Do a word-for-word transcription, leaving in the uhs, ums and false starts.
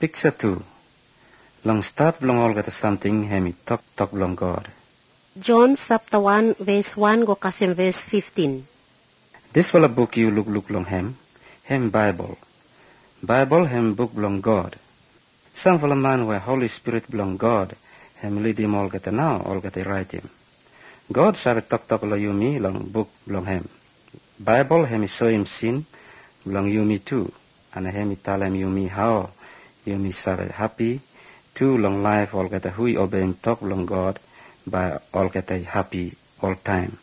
Picture two. Long start belong all get something hemi talk talk belong God. John chapter one verse one go kasim verse fifteen. This will a book you look look long hem, hem Bible. Bible hem book belong God. Some for a man where Holy Spirit belong God, hem lead him all get now, all get write him. God sabe talk talk lo you me long book belong hem. Bible hem show him sin belong you me too, and hem tell him you me how you me sabe happy. Too long life all get a hui obey him talk belong God by all get a happy all time.